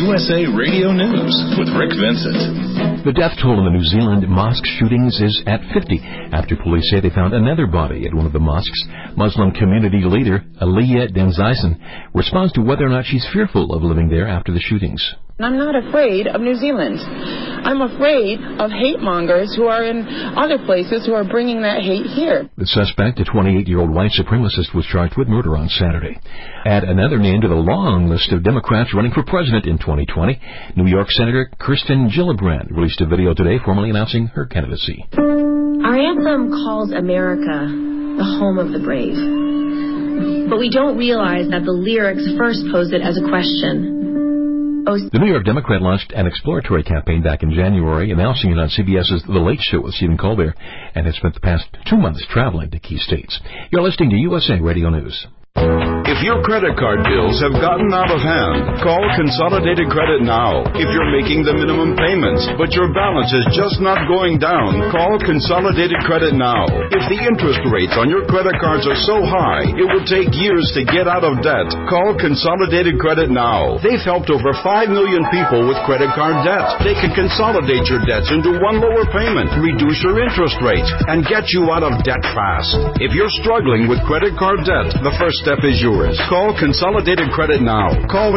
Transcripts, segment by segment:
USA Radio News with Rick Vincent. The death toll in the New Zealand mosque shootings is at 50 after police say they found another body at one of the mosques. Muslim community leader Aliyah Denzisen responds to whether or not she's fearful of living there after the shootings. I'm not afraid of New Zealand. I'm afraid of hate mongers who are in other places who are bringing that hate here. The suspect, a 28-year-old white supremacist, was charged with murder on Saturday. Add another name to the long list of Democrats running for president in 2020. New York Senator Kirsten Gillibrand released a video today formally announcing her candidacy. Our anthem calls America the home of the brave. But we don't realize that the lyrics first pose it as a question. The New York Democrat launched an exploratory campaign back in January, announcing it on CBS's The Late Show with Stephen Colbert, and has spent the past 2 months traveling to key states. You're listening to USA Radio News. If your credit card bills have gotten out of hand, call Consolidated Credit now. If you're making the minimum payments, but your balance is just not going down, call Consolidated Credit now. If the interest rates on your credit cards are so high, it will take years to get out of debt, call Consolidated Credit now. They've helped over 5 million people with credit card debt. They can consolidate your debts into one lower payment, reduce your interest rates, and get you out of debt fast. If you're struggling with credit card debt, the first step is yours. Call Consolidated Credit now. Call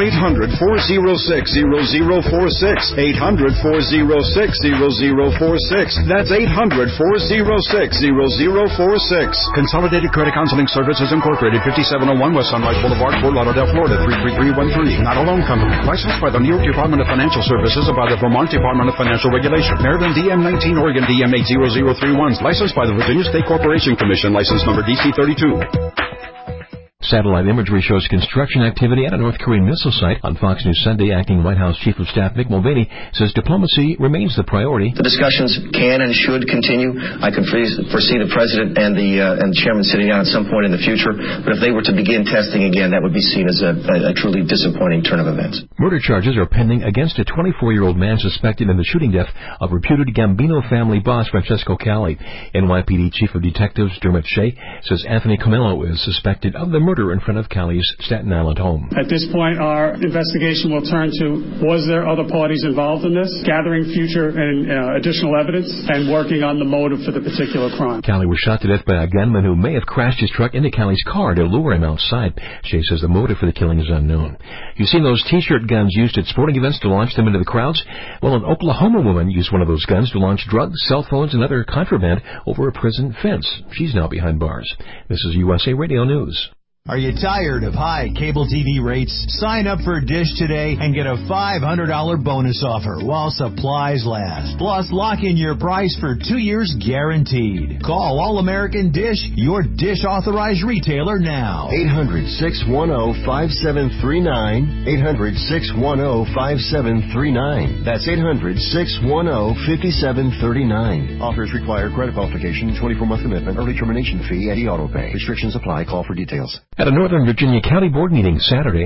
800-406-0046. 800-406-0046. That's 800-406-0046. Consolidated Credit Counseling Services Incorporated, 5701 West Sunrise Boulevard, Fort Lauderdale, Florida, 33313. Not a loan company. Licensed by the New York Department of Financial Services and by the Vermont Department of Financial Regulation. Maryland DM19, Oregon DM80031. Licensed by the Virginia State Corporation Commission. License number DC32. Satellite imagery shows construction activity at a North Korean missile site. On Fox News Sunday, Acting White House Chief of Staff Mick Mulvaney says diplomacy remains the priority. The discussions can and should continue. I can foresee the President and the Chairman sitting down at some point in the future. But if they were to begin testing again, that would be seen as a truly disappointing turn of events. Murder charges are pending against a 24-year-old man suspected in the shooting death of reputed Gambino family boss Francesco Calli. NYPD Chief of Detectives Dermot Shea says Anthony Comello is suspected of the murder in front of Calli's Staten Island home. At this point, our investigation will turn to, was there other parties involved in this, gathering future and additional evidence, and working on the motive for the particular crime. Calli was shot to death by a gunman who may have crashed his truck into Calli's car to lure him outside. Shea says the motive for the killing is unknown. You've seen those T-shirt guns used at sporting events to launch them into the crowds? Well, an Oklahoma woman used one of those guns to launch drugs, cell phones, and other contraband over a prison fence. She's now behind bars. This is USA Radio News. Are you tired of high cable TV rates? Sign up for Dish today and get a $500 bonus offer while supplies last. Plus, lock in your price for 2 years guaranteed. Call All-American Dish, your Dish authorized retailer now. 800-610-5739. 800-610-5739. That's 800-610-5739. Offers require credit qualification, 24-month commitment, early termination fee, and auto pay. Restrictions apply. Call for details. At a Northern Virginia County Board meeting Saturday,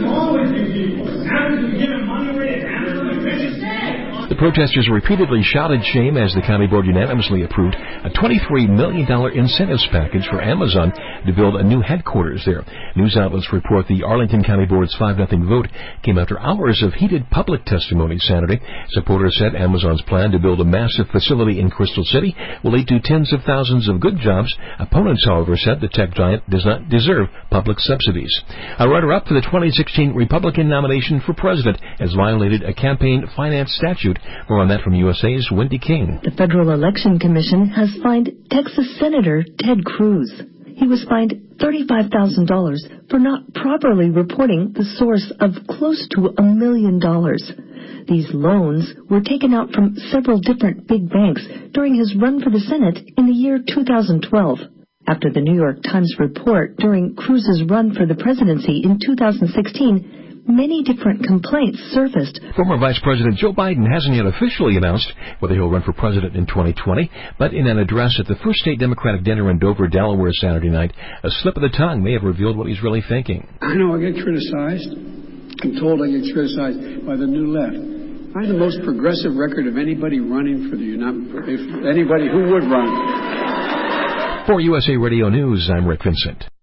the protesters repeatedly shouted shame as the county board unanimously approved a $23 million incentives package for Amazon to build a new headquarters there. News outlets report the Arlington County Board's 5-0 vote came after hours of heated public testimony Saturday. Supporters said Amazon's plan to build a massive facility in Crystal City will lead to tens of thousands of good jobs. Opponents, however, said the tech giant does not deserve public subsidies. A runner-up for the 2016 Republican nomination for president has violated a campaign finance statute. More on that from USA's Wendy King. The Federal Election Commission has fined Texas Senator Ted Cruz. He was fined $35,000 for not properly reporting the source of close to $1 million. These loans were taken out from several different big banks during his run for the Senate in the year 2012. After the New York Times report during Cruz's run for the presidency in 2016, many different complaints surfaced. Former Vice President Joe Biden hasn't yet officially announced whether he'll run for president in 2020, but in an address at the first state Democratic dinner in Dover, Delaware Saturday night, a slip of the tongue may have revealed what he's really thinking. I know I get criticized. I'm told I get criticized by the New Left. I have the most progressive record of anybody running for anybody who would run. For USA Radio News, I'm Rick Vincent.